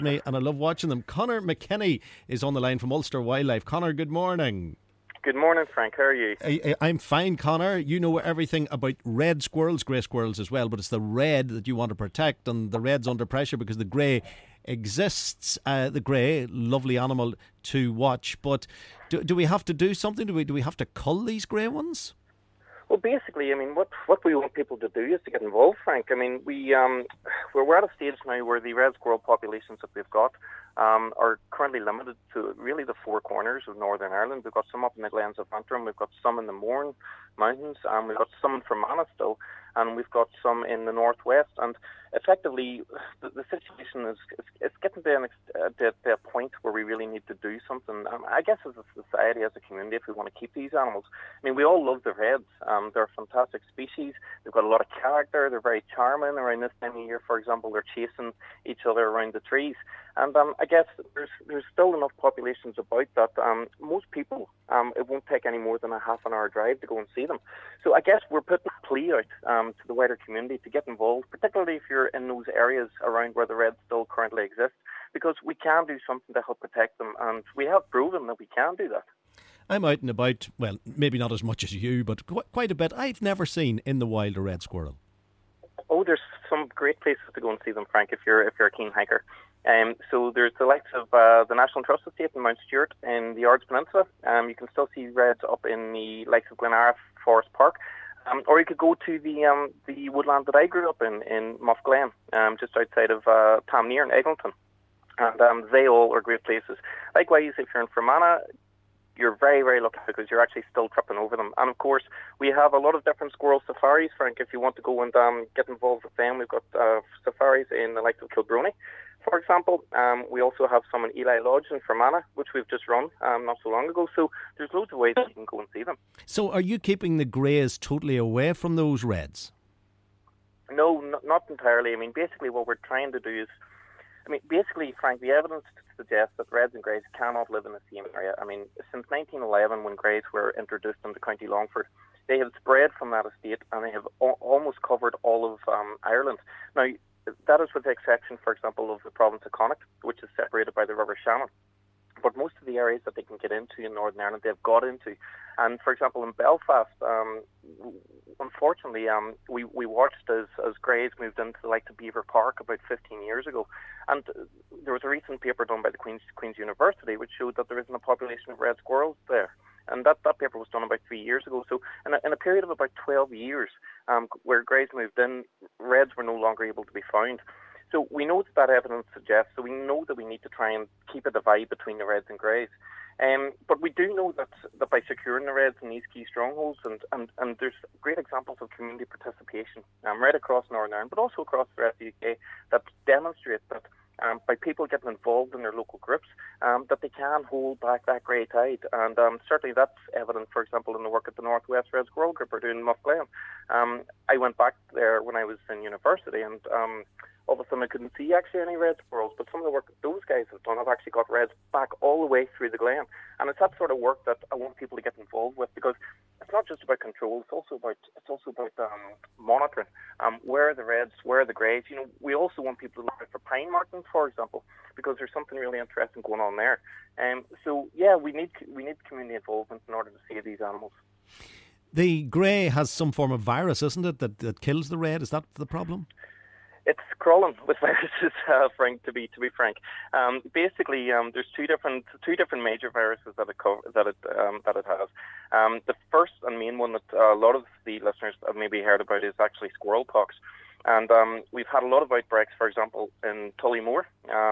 Me, and I love watching them. Conor McKinney is on the line from Ulster Wildlife. Conor, good morning. Good morning, Frank. How are you? I'm fine, Conor. You know everything about red squirrels, grey squirrels as well, but it's the red that you want to protect, and the red's under pressure because the grey exists. The grey, lovely animal to watch, but do we have to do something? Do we have to cull these grey ones? Well, basically, I mean, what we want people to do is to get involved, Frank. I mean, we're at a stage now where the red squirrel populations that we've got are currently limited to really the four corners of Northern Ireland. We've got some up in the Glens of Antrim, we've got some in the Mourne Mountains, we've got some in Fermanagh still, and we've got some in the northwest. And effectively, the situation is getting to a point where we really need to do something. I guess as a society, as a community, if we want to keep these animals. I mean, we all love the reds. They're a fantastic species. They've got a lot of character. They're very charming. Around this time of year, for example, they're chasing each other around the trees. And I guess there's still enough populations about that most people, it won't take any more than a half an hour drive to go and see them. So I guess we're putting a plea out to the wider community to get involved, particularly if you're in those areas around where the reds still currently exist, because we can do something to help protect them, and we have proven that we can do that. I'm out and about, well, maybe not as much as you, but quite a bit. I've never seen in the wild a red squirrel. Oh, there's some great places to go and see them, Frank, if you're a keen hiker. So there's the likes of the National Trust Estate in Mount Stewart in the Ards Peninsula. You can still see reds up in the likes of Glenara Forest Park. Or you could go to the woodland that I grew up in Muff Glen, just outside of Tamnear in Eglinton. And they all are great places. Likewise, if you're in Fermanagh, you're very, very lucky because you're actually still tripping over them. And of course, we have a lot of different squirrel safaris, Frank. If you want to go and get involved with them, we've got safaris in the likes of Kilbrony, for example. We also have some in Ely Lodge in Fermanagh, which we've just run not so long ago. So there's loads of ways that you can go and see them. So are you keeping the greys totally away from those reds? No, not entirely. I mean, basically what we're trying to do is, basically, Frank, the evidence suggests that reds and greys cannot live in the same area. I mean, since 1911, when greys were introduced into County Longford, they have spread from that estate and they have almost covered all of Ireland. Now, that is with the exception, for example, of the province of Connacht, which is separated by the River Shannon. But most of the areas that they can get into in Northern Ireland, they've got into. And, for example, in Belfast, unfortunately, we watched as greys moved into the likes of Beaver Park about 15 years ago. And there was a recent paper done by the Queen's University which showed that there isn't a population of red squirrels there. And that paper was done about 3 years ago. So in a period of about 12 years, where greys moved in, reds were no longer able to be found. So we know that evidence suggests, so we know that we need to try and keep a divide between the reds and greys. But we do know that by securing the reds in these key strongholds, and there's great examples of community participation right across Northern Ireland, but also across the rest of the UK, that demonstrate that by people getting involved in their local groups, that they can hold back that grey tide. And certainly that's evident, for example, in the work at the North West Red Squirrel Group are doing in Muff Glen. I went back there when I was in university, and all of a sudden I couldn't see actually any red squirrels, but some of the work that those guys have done have actually got reds back all the way through the glen. And it's that sort of work that I want people to get involved with, because it's not just about control, it's also about monitoring. Where are the reds, where are the greys? You know, we also want people to look out for pine martins, for example, because there's something really interesting going on there. So yeah, we need community involvement in order to save these animals. The grey has some form of virus, isn't it, that kills the red? Is that the problem? It's crawling with viruses, Frank. To be frank, basically, there's two different major viruses that it has. The first and main one that a lot of the listeners have maybe heard about is actually squirrel pox, and we've had a lot of outbreaks. For example, in Tullymore,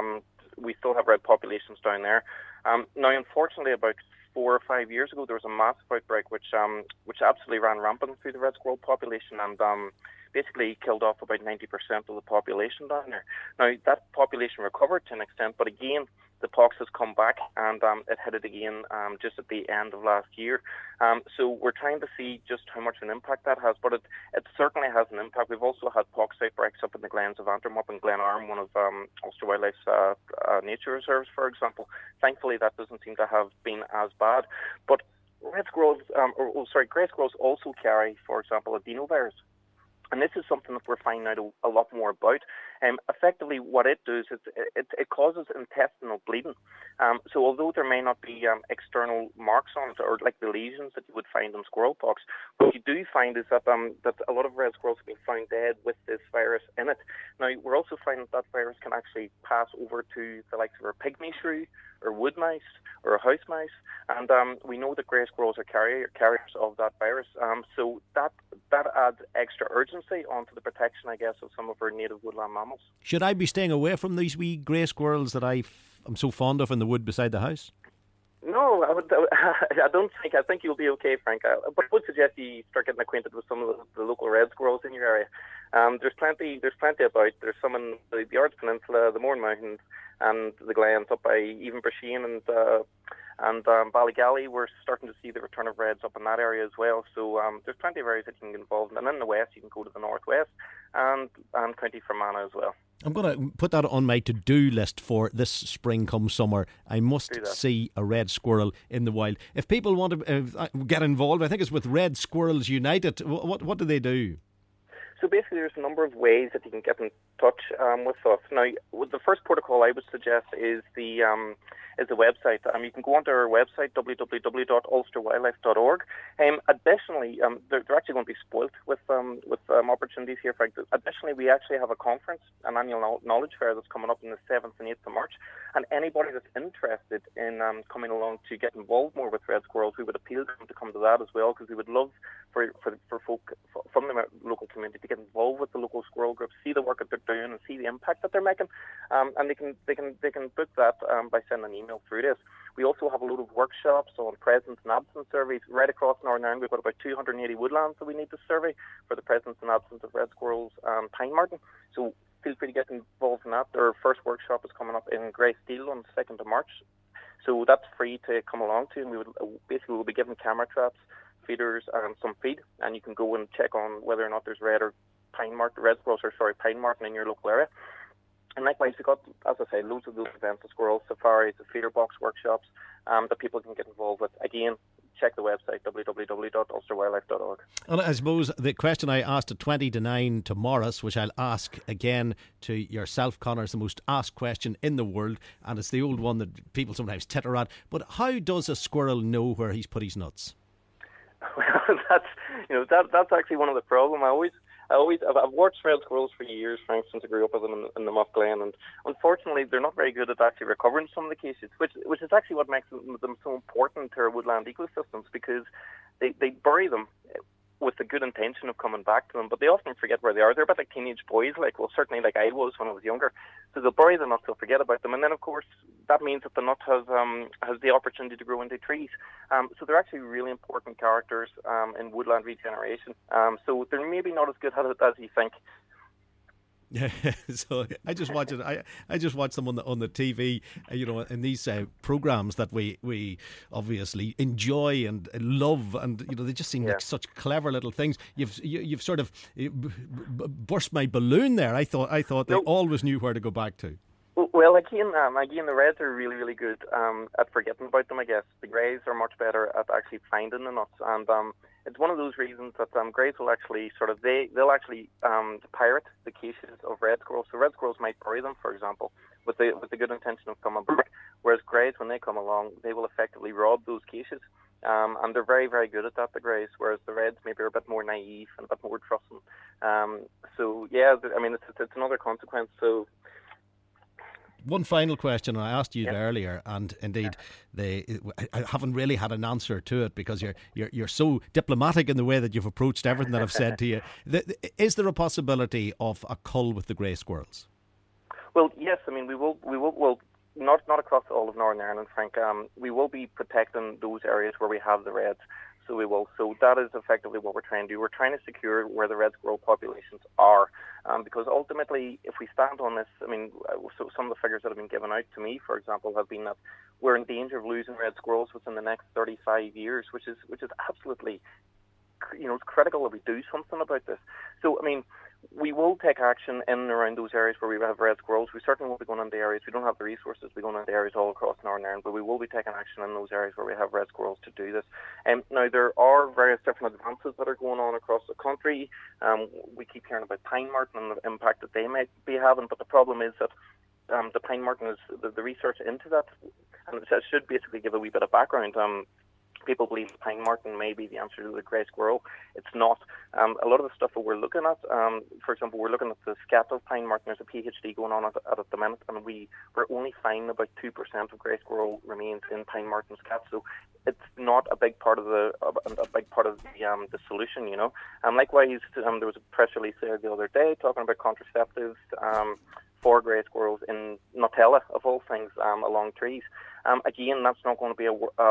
we still have red populations down there. Now, unfortunately, about 4 or 5 years ago, there was a massive outbreak which absolutely ran rampant through the red squirrel population, and basically killed off about 90% of the population down there. Now, that population recovered to an extent, but again, the pox has come back, and it hit it again just at the end of last year. So we're trying to see just how much an impact that has, but it certainly has an impact. We've also had pox outbreaks up in the Glens of Antrim, up in Glenarm, one of Ulster Wildlife's nature reserves, for example. Thankfully, that doesn't seem to have been as bad. But grey squirrels also carry, for example, adenovirus. And this is something that we're finding out a lot more about. Effectively, what it does is it causes intestinal bleeding. So although there may not be external marks on it, or like the lesions that you would find in squirrel pox, what you do find is that that a lot of red squirrels have been found dead with this virus in it. Now, we're also finding that virus can actually pass over to the likes of our pygmy shrew, or wood mice, or a house mice, and we know that grey squirrels are carriers of that virus. So that adds extra urgency onto the protection, I guess, of some of our native woodland mammals. Should I be staying away from these wee grey squirrels that I'm so fond of in the wood beside the house? No, I don't think. I think you'll be okay, Frank. But I would suggest you start getting acquainted with some of the local red squirrels in your area. There's plenty about. There's some in the Ards Peninsula, the Mourne Mountains, and the Glens up by even Brasheen and Ballygally. We're starting to see the return of reds up in that area as well. So there's plenty of areas that you can get involved in. And in the west, you can go to the northwest and County Fermanagh as well. I'm going to put that on my to-do list for this spring come summer. I must see a red squirrel in the wild. If people want to get involved, I think it's with Red Squirrels United. What do they do? So basically, there's a number of ways that you can get in touch with us. Now, the first protocol I would suggest is the website. You can go onto our website, www.ulsterwildlife.org. Additionally, they're actually going to be spoilt with opportunities here, Frank. Additionally, we actually have a conference, an annual knowledge fair that's coming up on the 7th and 8th of March. And anybody that's interested in coming along to get involved more with red squirrels, we would appeal to them to come to that as well, because we would love for folk from the local community to get involved with the local squirrel groups, see the work that they're doing, and see the impact that they're making. And they can book that by sending an email through this. We also have a load of workshops on presence and absence surveys right across Northern Ireland. We've got about 280 woodlands that we need to survey for the presence and absence of red squirrels and pine marten. So feel free to get involved in that. Our first workshop is coming up in Grey Steel on the 2nd of March. So that's free to come along to, and we'll be given camera traps, feeders, and some feed, and you can go and check on whether or not there's red marten in your local area. And likewise, we've got, as I say, loads of those events, the squirrel safaris, the feeder box workshops that people can get involved with. Again, check the website, www.ulsterwildlife.org. And I suppose the question I asked at 20 to 9 to Morris, which I'll ask again to yourself, Conor, is the most asked question in the world, and it's the old one that people sometimes titter at. But how does a squirrel know where he's put his nuts? Well, that's actually one of the problems. I've watched red squirrels for years, Frank, since I grew up with them in the Muff Glen, and unfortunately they're not very good at actually recovering some of the cases, which is actually what makes them so important to our woodland ecosystems, because they bury them with the good intention of coming back to them, but they often forget where they are. They're a bit like teenage boys, certainly like I was when I was younger. So they'll bury the nuts, they'll forget about them, and then of course that means that the nut has the opportunity to grow into trees. So they're actually really important characters in woodland regeneration. So they're maybe not as good at it as you think. Yeah, so I just watch it. I just watch them on the TV, in these programs that we obviously enjoy and love, and they just seem like such clever little things. You've sort of burst my balloon there. I thought they always knew where to go back to. Well, again, the reds are really, really good at forgetting about them, I guess. The greys are much better at actually finding the nuts, and it's one of those reasons that greys will actually they'll actually pirate the caches of red squirrels. So red squirrels might bury them, for example, with the good intention of coming back, whereas greys, when they come along, they will effectively rob those caches. And they're very, very good at that, the greys, whereas the reds maybe are a bit more naive and a bit more trusting. It's another consequence. So. One final question. I asked you earlier, and indeed, I haven't really had an answer to it, because you're so diplomatic in the way that you've approached everything that I've said to you. Is there a possibility of a cull with the grey squirrels? Well, yes. We will. Not across all of Northern Ireland, Frank. We will be protecting those areas where we have the reds. So we will. So that is effectively what we're trying to do. We're trying to secure where the red squirrel populations are, because ultimately, if we stand on this, so some of the figures that have been given out to me, for example, have been that we're in danger of losing red squirrels within the next 35 years, which is absolutely, it's critical that we do something about this. So we will take action in and around those areas where we have red squirrels. We certainly won't be going into areas, we don't have the resources to be going into areas all across Northern Ireland, but we will be taking action in those areas where we have red squirrels to do this. Now, there are various different advances that are going on across the country. We keep hearing about pine marten and the impact that they might be having, but the problem is that the pine marten is the research into that, and it should basically give a wee bit of background. People believe the pine marten may be the answer to the grey squirrel. It's not. A lot of the stuff that we're looking at, for example, we're looking at the scat of pine marten. There's a PhD going on at the minute, and we're only finding about 2% of grey squirrel remains in pine marten scat. So it's not a big part of the solution, you know. Likewise, there was a press release there the other day talking about contraceptives for grey squirrels in Nutella, of all things, along trees. Again, that's not going to be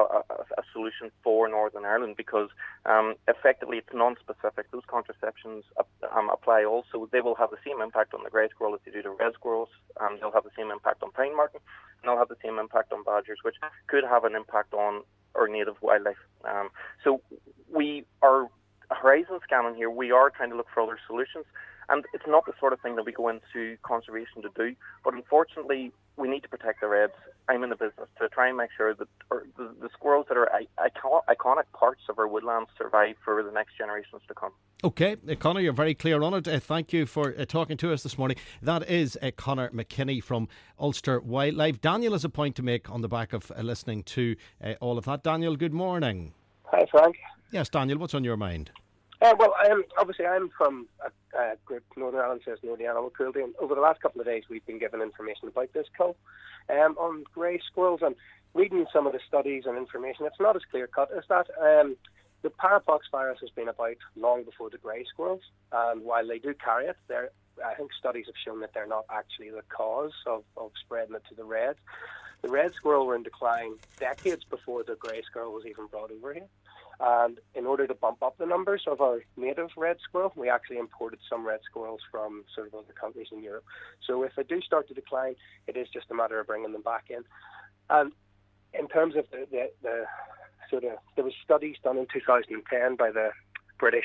a solution for Northern Ireland because effectively it's non-specific. Those contraceptions apply also. They will have the same impact on the grey squirrel as they do to red squirrels. They'll have the same impact on pine marten, and they'll have the same impact on badgers, which could have an impact on our native wildlife. So we are horizon scanning here. We are trying to look for other solutions. And it's not the sort of thing that we go into conservation to do. But unfortunately, we need to protect the reds. I'm in the business to try and make sure that the squirrels that are iconic parts of our woodlands survive for the next generations to come. OK, Conor, you're very clear on it. Thank you for talking to us this morning. That is Conor McKinney from Ulster Wildlife. Daniel has a point to make on the back of listening to all of that. Daniel, good morning. Hi, Frank. Yes, Daniel, what's on your mind? Well, obviously I'm from a group, Northern Ireland Says No to Animal Cruelty, and over the last couple of days we've been given information about this cull on grey squirrels, and reading some of the studies and information, it's not as clear-cut as that. The parapox virus has been about long before the grey squirrels, and while they do carry it, I think studies have shown that they're not actually the cause of spreading it to the reds. The red squirrel were in decline decades before the grey squirrel was even brought over here. And in order to bump up the numbers of our native red squirrel, we actually imported some red squirrels from sort of other countries in Europe. So if they do start to decline, it is just a matter of bringing them back in. And in terms of the sort of, there was studies done in 2010 by the British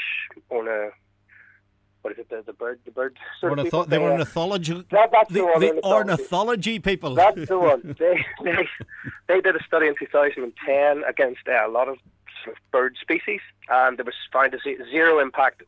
the bird sort of people. They were ornithology. That's the one. The ornithology people. That's the one. They did a study in 2010 against a lot of bird species, and there was found to see zero impact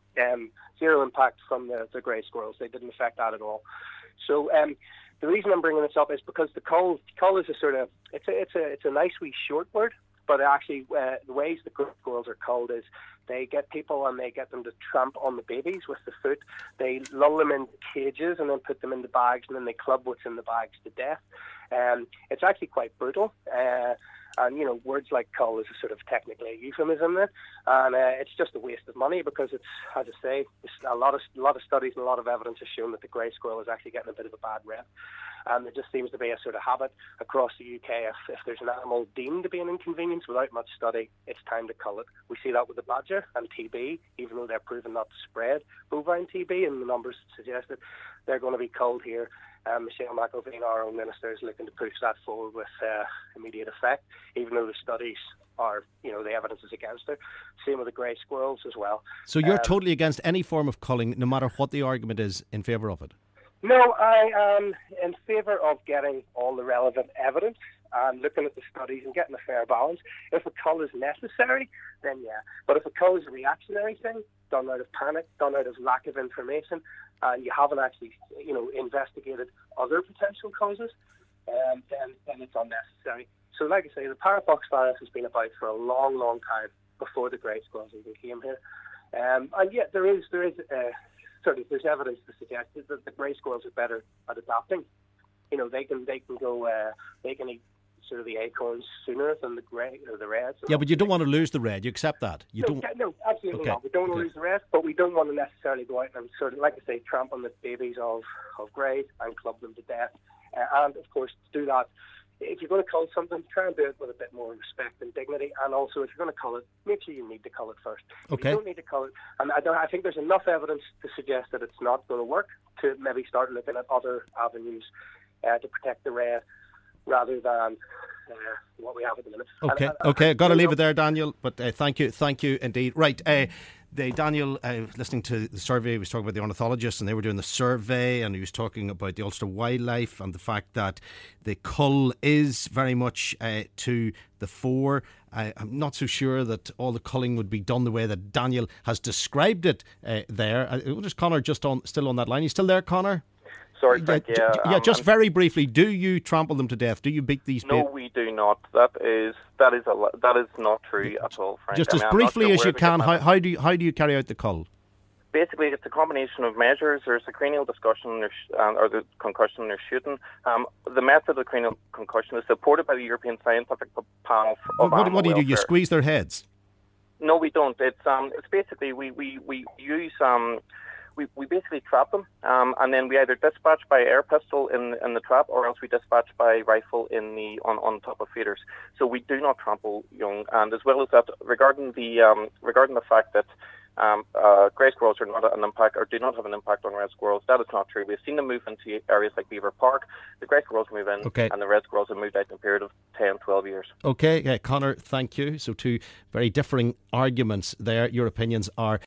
from the grey squirrels. They didn't affect that at all. So the reason I'm bringing this up is because the cull is a sort of it's a nice wee short word, but actually the ways the grey squirrels are culled is they get people and they get them to tramp on the babies with the foot. They lull them into cages and then put them in the bags, and then they club what's in the bags to death. It's actually quite brutal. And, you know, words like cull is a sort of technically a euphemism there. And it's just a waste of money because it's, as I say, a lot of studies and a lot of evidence has shown that the grey squirrel is actually getting a bit of a bad rep. And there just seems to be a sort of habit across the UK. If there's an animal deemed to be an inconvenience without much study, it's time to cull it. We see that with the badger and TB, even though they're proven not to spread bovine TB, and the numbers suggest that they're going to be culled here. Michelle McIlveen, our own minister, is looking to push that forward with immediate effect, even though the studies are, you know, the evidence is against it. Same with the grey squirrels as well. So you're totally against any form of culling, no matter what the argument is, in favour of it? No, I am in favour of getting all the relevant evidence and looking at the studies and getting a fair balance. If a cull is necessary, then yeah. But if a cull is a reactionary thing, done out of panic, done out of lack of information, and you haven't actually, you know, investigated other potential causes, then it's unnecessary. So like I say, the parapox virus has been about for a long, long time before the grey squirrels even came here. And yet there's evidence to suggest that the grey squirrels are better at adapting. You know, they can eat sort of the acorns sooner than the grey or the reds. Yeah, but you don't want to lose the red. You accept that? No, absolutely not. We don't want to lose the reds, but we don't want to necessarily go out and sort of, like I say, tramp on the babies of greys and club them to death. And of course, to do that, if you're going to cull something, try and do it with a bit more respect and dignity. And also, if you're going to cull it, make sure you need to cull it first. If you don't need to cull it, and I think there's enough evidence to suggest that it's not going to work, to maybe start looking at other avenues to protect the red, rather than what we have at the minute. Okay, got to leave it there, Daniel. But thank you indeed. Right, Daniel, listening to the survey, he was talking about the ornithologists, and they were doing the survey, and he was talking about the Ulster Wildlife and the fact that the cull is very much to the fore. I'm not so sure that all the culling would be done the way that Daniel has described it there. Just Conor, still on that line. You still there, Conor? Sorry, Frank, just very briefly, do you trample them to death? Do you beat these people? No, we do not. That is not true at all, Frank. Just as briefly as you can, how do you carry out the cull? Basically, it's a combination of measures. There's a cranial discussion or the concussion or shooting. The method of cranial concussion is supported by the European Scientific Panel of Animal What do you do? Welfare. You squeeze their heads? No, we don't. It's basically we use we basically trap them, and then we either dispatch by air pistol in the trap, or else we dispatch by rifle on top of feeders. So we do not trample young. And as well as that, regarding the fact that grey squirrels are not an impact, or do not have an impact on red squirrels, that is not true. We've seen them move into areas like Beaver Park. The grey squirrels move in, and the red squirrels have moved out in a period of 10, 12 years. Okay, Conor, thank you. So two very differing arguments there. Your opinions are